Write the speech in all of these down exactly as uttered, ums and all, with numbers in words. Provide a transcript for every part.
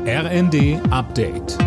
R N D Update.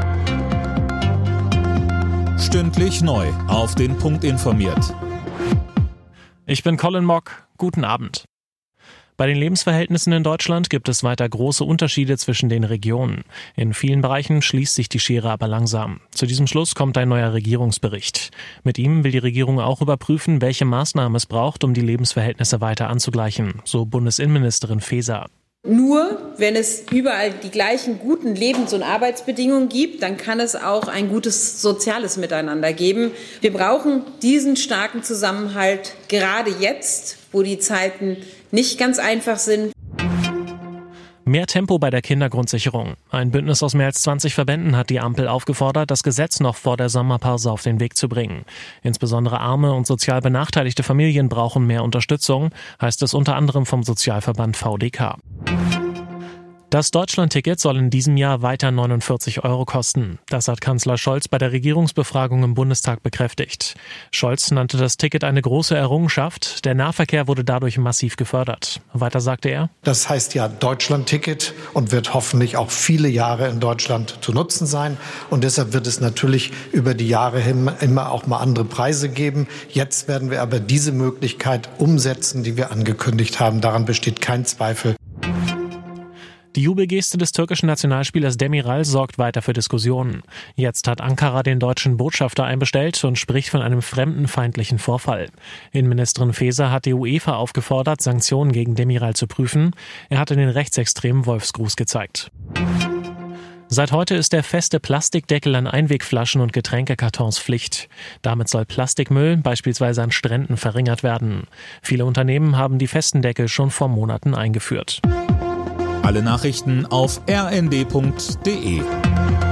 Stündlich neu auf den Punkt informiert. Ich bin Colin Mock. Guten Abend. Bei den Lebensverhältnissen in Deutschland gibt es weiter große Unterschiede zwischen den Regionen. In vielen Bereichen schließt sich die Schere aber langsam. Zu diesem Schluss kommt ein neuer Regierungsbericht. Mit ihm will die Regierung auch überprüfen, welche Maßnahmen es braucht, um die Lebensverhältnisse weiter anzugleichen, so Bundesinnenministerin Faeser. Nur wenn es überall die gleichen guten Lebens- und Arbeitsbedingungen gibt, dann kann es auch ein gutes soziales Miteinander geben. Wir brauchen diesen starken Zusammenhalt gerade jetzt, wo die Zeiten nicht ganz einfach sind. Mehr Tempo bei der Kindergrundsicherung. Ein Bündnis aus mehr als zwanzig Verbänden hat die Ampel aufgefordert, das Gesetz noch vor der Sommerpause auf den Weg zu bringen. Insbesondere arme und sozial benachteiligte Familien brauchen mehr Unterstützung, heißt es unter anderem vom Sozialverband V D K. Das Deutschlandticket soll in diesem Jahr weiter neunundvierzig Euro kosten. Das hat Kanzler Scholz bei der Regierungsbefragung im Bundestag bekräftigt. Scholz nannte das Ticket eine große Errungenschaft. Der Nahverkehr wurde dadurch massiv gefördert. Weiter sagte er: Das heißt ja Deutschlandticket und wird hoffentlich auch viele Jahre in Deutschland zu nutzen sein. Und deshalb wird es natürlich über die Jahre hin immer auch mal andere Preise geben. Jetzt werden wir aber diese Möglichkeit umsetzen, die wir angekündigt haben. Daran besteht kein Zweifel. Die Jubelgeste des türkischen Nationalspielers Demiral sorgt weiter für Diskussionen. Jetzt hat Ankara den deutschen Botschafter einbestellt und spricht von einem fremdenfeindlichen Vorfall. Innenministerin Faeser hat die UEFA aufgefordert, Sanktionen gegen Demiral zu prüfen. Er hatte den rechtsextremen Wolfsgruß gezeigt. Seit heute ist der feste Plastikdeckel an Einwegflaschen und Getränkekartons Pflicht. Damit soll Plastikmüll beispielsweise an Stränden verringert werden. Viele Unternehmen haben die festen Deckel schon vor Monaten eingeführt. Alle Nachrichten auf r n d punkt d e.